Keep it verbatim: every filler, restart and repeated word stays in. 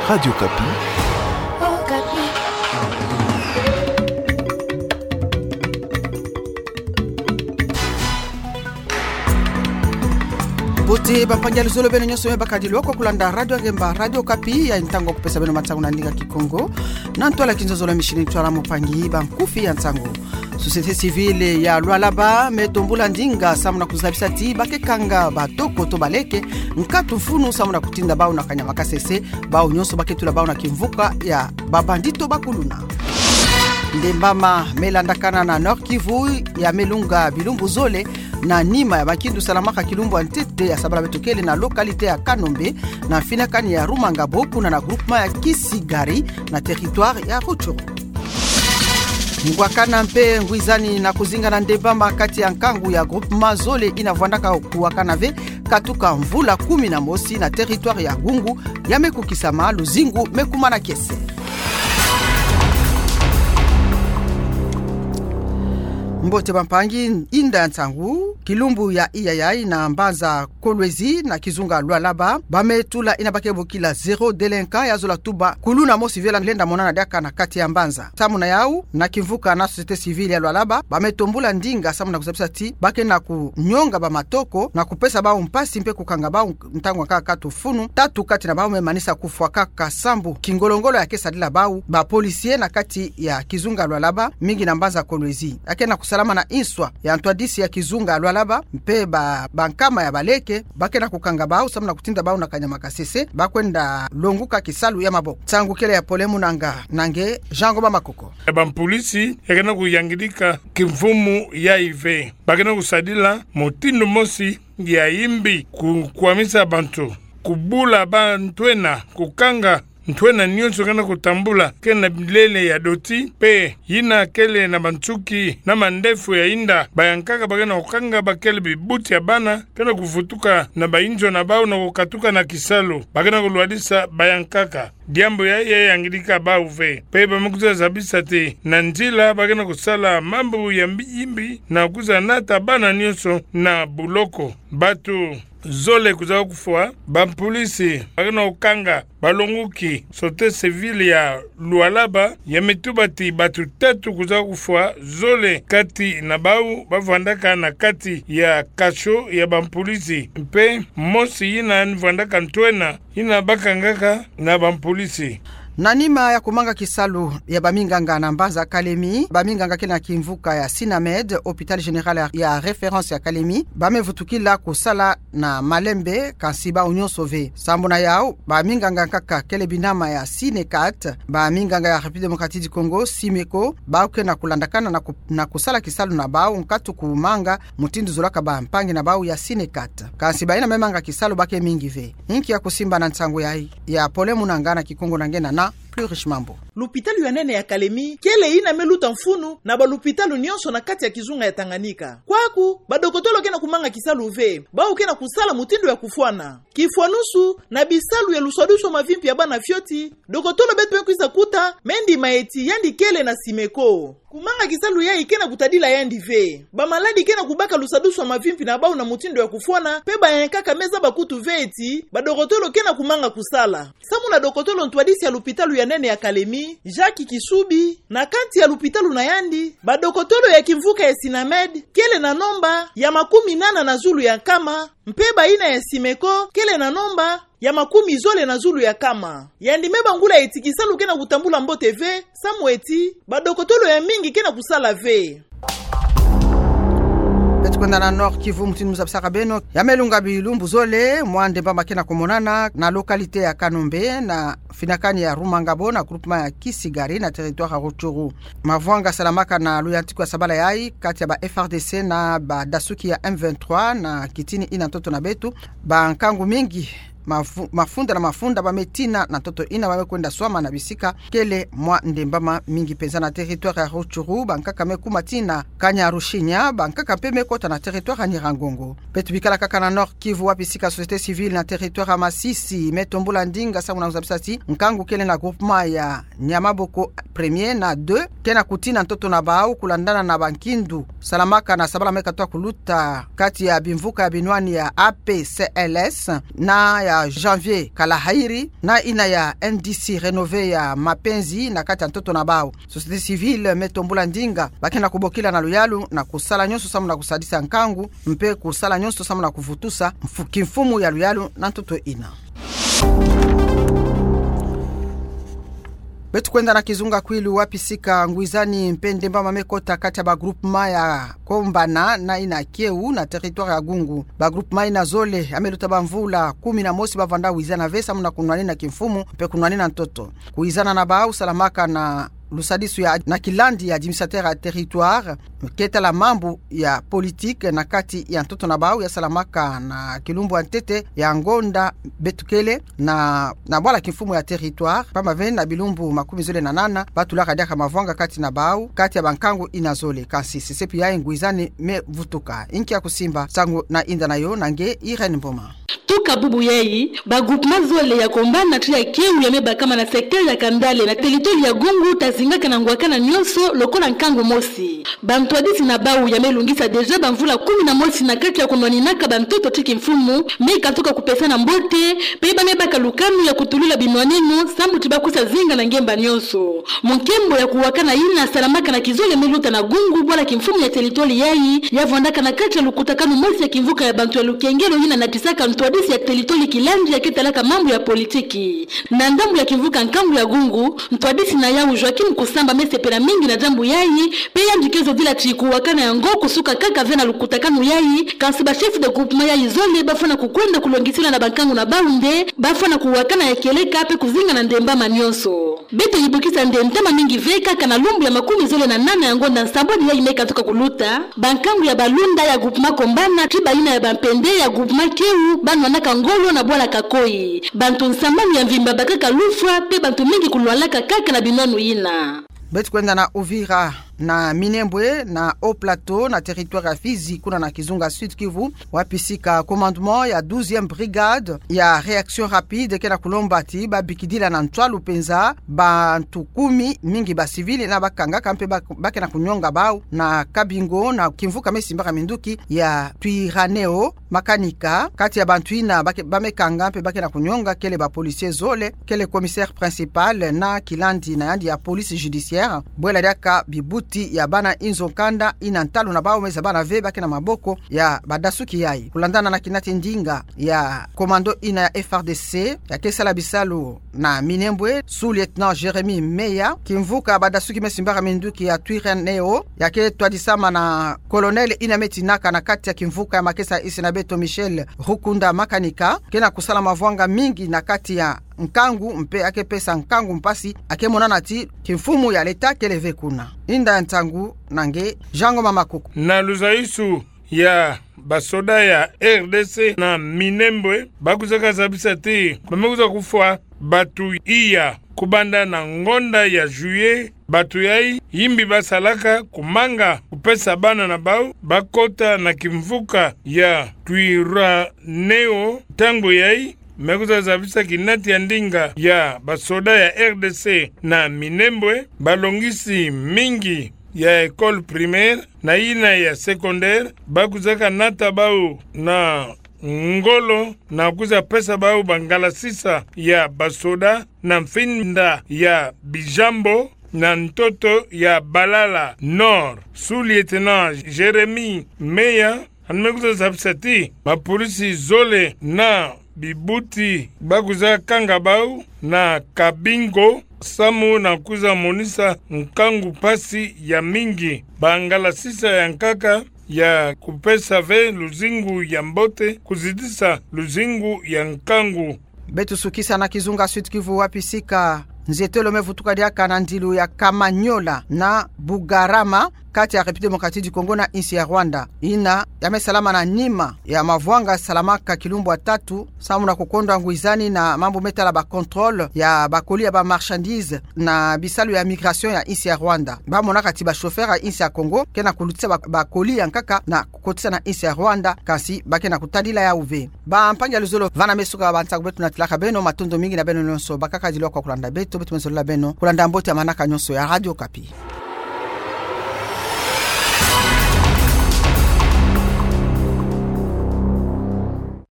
Radio Kapi. Oh, Kapi. Bote bapanja luzolo beno nyoso bakadili wako kulanda radio agemba Radio Kapi ya intango kupesa beno matangu na ndinga kikongo na ntwala kinzozola mishini ntwala mupangi bankufi ya ntango. Société civile ya Lualaba metombula ndinga samuna kuzabisa ti bakekanga batoko to baleke nkatu funu samuna kutinda bao na kanyama kasese bao nyonso baketula bao na kimvuka ya babandito bakuluna. Ndembama melandakana na Nord Kivu ya Melunga Bilumbu Zole na Nima ya Makindu Salamaka Kilumbu Antete ya Sabala Betokele na lokalite ya Kanombe na finakani ya Rumangabo kuna na groupement ya Kisigari na territoire ya Rutshuru. Ngwakana mpe ngwizani na kuzinga na ndembama kati ya nkangu ya groupement Zole inavwandaka kuwakana ve katuka mvula kumi na mosi na territoire ya Gungu ya Mekukisama Luzingu Mekumana Kese. Mbote bampangi inda ntangu Kilumbu ya Iyayai na Mbanza Kolwezi na Kizunga Lualaba bametula inabakebo kila zero delinquant ya zola tuba kuluna mo civile lenda monana daka na kati ya Mbanza tamu na yau na Kivuka na société civile ya Lualaba bametombula ndinga samu na kusabisa ti bake na kunyonga ba matoko na kupesa bao mpasi mpe kukanga bao mtangu kaka katu funu tatu kati na bao memanisa kufwa kaka sambu kingolongolo ya kesa dila bao ba policier na kati ya Kizunga Lualaba mingi na Mbanza Kolwezi akena salama na inswa ya Antwadisi ya Kizunga Lualaba mpe ba bankama ya baleke bakena kukanga bao samuna kutinda bao na kanyama kasese bakwenda longuka kisalu ya maboko tangu kele ya polemu nanga nange Jango Makoko ba polisi yakena kuyangilika kimfumu ya ive bakena kusadila motindo mosi ya imbi kukwamisa bantu kubula bantwena kukanga ntwena nyonso kana kutambula kena bilele ya doti pe yina kele na bantuki na mandefu ya inda bayankaka bakena ukanga bakele bibuti ya bana kena kufutuka na bainjo na bao na kukatuka na kisalo bakena kuluadisa bayankaka diambo ya ya yangilika bauve pe bamukuza zabisa te na njila bakena kusala mambo ya imbi na kuza nata bana nyonso na buloko batu Zole kuza kufua bampolisi bakena ukanga balonguki sote civile ya Lualaba ya metubati batu tatu kuza kufua Zole kati na bau bavandaka na kati ya kasho ya bampolisi mpe mosi yina nvandaka ntwena yina bakangaka na bampolisi. Nanima ya kumanga kisalu ya baminganga na Mbanza Kalemi, baminganga kena kimvuka ya Sinamed, Hôpital Général ya référence ya Kalemi, bamevutukila kusala na Malembe kansiba Union Sauvé. Sambuna yao, baminganga kaka kele binama ya Sinekat, baminganga ya République démocratique du Congo, Simeko, bauke na kulandakana na, ku, na kusala kisalu na bau nkatu kumanga mutindu zulaka ba mpangi na bau ya Sinekat. Kansiba ina memanga kisalu bake mingi ve. Inki ya kusimba na ntangu ya ya polemu nangana kikongo nangena na plus riche mambo. Lupitalu ya nene ya Kalemi kele ina meluta mfunu na balupitalu nyonso na kati ya Kizunga ya Tanganyika. Kwaku badokotolo kena kumanga kisalu ve bao kena kusala mutindo ya kufuana kifuanusu na bisalu ya luswaduso mavimpi ya bana fyoti dokotolo betu mekuisa kuta mendi maeti yandi kele na Simeko kumanga kisalu ya ikena kutadila yandi ve ba maladi kena kubaka lusaduso mavimpi na bao na mutindo ya kufuana pe bayankaka meza bakutu veti badokotolo kena kumanga kusala samu na dokotolo Ntwadisi ya lupitalu ya nene ya Kalemi Jacques Kisubi na kanti ya lupitalu na yandi badokotolo ya Kimvuka ya Sinamed kele na nomba ya makumi nana na Zulu ya Kama mpeba ina ya Simeko kele na nomba ya makumi Zole na Zulu ya Kama yandi meba ngula etikisalu kena kutambula mbote ve samweti badokotolo ya mingi kena kusala ve. Kwenda na Nord Kivu mtini muzabisaka beno ya Melunga Bilumbu Zole mwande bamba kena kumonana na lokalite ya Kanombe na finakani ya Rumangabo na groupement ya Kisigari na territoire ya Rutshuru. Mavwanga salamaka na luyantiku ya Sabala yai kati ya ba F R D C na ba Dasuki ya M vingt-trois na kitini ina ntoto na betu ba nkangu mingi Mafu, mafunda na mafunda bametina na toto ina bamekwenda swama na bisika kele mwa ndembama mingi penza na territoire ya Rutshuru bankaka mekumatina kanya Rushinya bankaka peme kota na territoire ya Nirangongo petu bikala kaka na Nord Kivu wapisika société civile na territoire ya Masisi metombula ndinga samu na uzabisati nkangu kele na groupement ya Nyamaboko premier na deux kena kutina ntoto na baau kulandana na bankindu salamaka na Sabala meka toa kuluta kati ya bimvuka ya binwani ya A P C L S na ya ya Janvier Kalahairi na ina ya N D C Renove ya Mapenzi na kati ya Ntoto na Bao. Société civile Metombula Ndinga bakena kubokila na luyalu na kusala nyonso samu na kusadisa nkangu mpe kusala nyonso samu na kuvutusa kimfumu ya luyalu na Ntoto ina. Betu kwenda na kizunga kwilu wapisika ngwizani mpende mba mamekota kati ya ba groupement ya Kombana na ina Kieu na territoire ya Gungu. Ba groupement ina Zole ameluta bamvula kumi na mosi bavanda wizana vesa muna kunwani na kimfumu mpe kunwani na Ntoto. Kuizana na Bao Salamaka na Lusadisu ya na Kilandi ya administrateur ya territoire keta la mambo ya politique na kati ya Ntoto na Bao ya Salamaka na Kilumbu Antete ya Ngonda Betukele na na bwala kimfumu ya territoire pama veni na bilumbu makumi zole na nana batula kadiaka mavwanga kati na Bao kati ya bankangu inazole kasi sesepi ya nguizani me vutuka inki ya kusimba sangu na inda na yo nange Irene Mboma tuka bubu yei ba groupement Zole ya Kombana tu ya Kieu ya meba kama na secteur ya Kandale na territoire ya Gungu tazingaka na ngwaka nyonso lokola nkangu mosi bantwadisi na Bao ya melungisa deja bamvula kumi na mosi na kati ya kunwaninaka bantoto tiki mfumu meka toka kupesa na mbote peba meba kalukanu ya kutulula binwanenu sambu tibakusa zinga na ngemba nyonso munkembo ya kuwakana ina Salamaka na Kizole meluta na Gungu bwala kimfumu ya territoire yai ya vondaka na kati ya lukutakanu mosi ya kimvuka ya bantu ya Lukengelo ina natisaka ntwadisi ya territoire Kilandi ya kitalaka mambo ya politiki na ndambu ya kimvuka nkangu ya Gungu ntwadisi na yau Joaquim Kusamba mesepela mingi na jambu yai peya ndikezo dila chiku wakana ya ngo kusuka kaka vena lukutakanu yai kansi ba chef de groupement yai Zole bafana kukwenda kulongisila na bankangu na Baunde bafana kuwakana ya keleka ape kuzinga na ndemba manyoso beto yibukisa ndentema mingi veka kana lumbu ya makumi Zole na nana ya Ngonda Nsamboni yai meka toka kuluta bankangu ya Balunda ya groupement Kombana tiba ina ya Bampende ya groupement Kieu banu wanaka Ngolo na Bwala Kakoi bantu Nsamboni ya Mvimba bakaka Lufwa pe bantu mingi kulwalaka kaka na binonu ina. Betu kwenda na Uvira na Minembwe na Haut Plateau na territoire ya Fizi kuna na Kizunga Sud Kivu wapisika commandement ya douzième brigade ya réaction rapide kena kulombati babikidila na Ntwalu penza bantu kumi mingi ba civile na bakanga kampe bakena kunyonga Bao na Kabingo na kimvuka mesimbaka minduki ya Twiraneo makanika kati ya bantu ina bamekanga mpe bakena kunyonga kele ba policier Zole kele commissaire principal na Kilandi na yandi ya police judiciaire bwela daka bibuti ya bana Inzokanda ina Ntalo na Bao meza bana veba kena maboko ya badasuki yai kulandana na Kinati Ndinga ya komando ina ya F R D C ya Kesala Bisalu na Minembwe sous lieutenant Jeremy Meya kimvuka badasuki mesimbaka minduki ya Twiraneo ya ke twadisama na colonel ina metinaka na kati ya kimvuka ya Makesa Isinabeto Michel Rukunda makanika kena kusala mavwanga mingi na kati ya nkangu mpe ake pesa nkangu mpasi ake monana ti kimfumu ya leta keleve kuna inda ya ntangu nange Jango Mamakuku na luzaisu ya basoda ya R D C na Minembwe bakuzaka zabisa te bamekuza kufwa batu iya kubanda na ngonda ya juillet batu yai yimbi basalaka kumanga kupesa bana na Bao bakota na kimvuka ya Twiraneo tango yai mekuza zabisa Kinati ya Ndinga ya basoda ya R D C na Minembwe balongisi mingi ya école primaire na ina ya secondaire bakuzaka nata Bao na Ngolo na kuza pesa Bao bangala sisa ya basoda na Mfinda ya Bijambo na Ntoto ya Balala Nord sous lieutenant Jeremy Meya anmekuza zabisati mapolisi Zole na bibuti bakuza kanga Bao na Kabingo samu na kuza monisa nkangu pasi ya mingi bangala sisa ya nkaka ya kupesa ve luzingu ya mbote kuzidisa luzingu ya nkangu betu sukisa na Kizunga Sud Kivu wapisika nzetelo mevutuka diaka na ndilu ya Kamanyola na Bugarama kati ya République démocratique du Congo na insi ya Rwanda ina yamesalama na nima ya mavwanga Salamaka Kilumbu tatu samu na kukondwa nguizani na mambo metala ba contrôle ya bakoli ya ba marchandise na bisalu ya migration ya insi ya Rwanda bamona kati ba chauffeur ya insi ya Congo kena kulutisa bakoli ya nkaka na kukotisa na insi ya Rwanda kasi bakena kutadila ya uve ba mpanga luzolo vana mesuka bantaku betu na tilaka beno matondo mingi na beno nyonso bakaka dilwa kwa kulanda betu betu mezola beno kulanda mboti ya manaka nyonso ya Radio Kapi.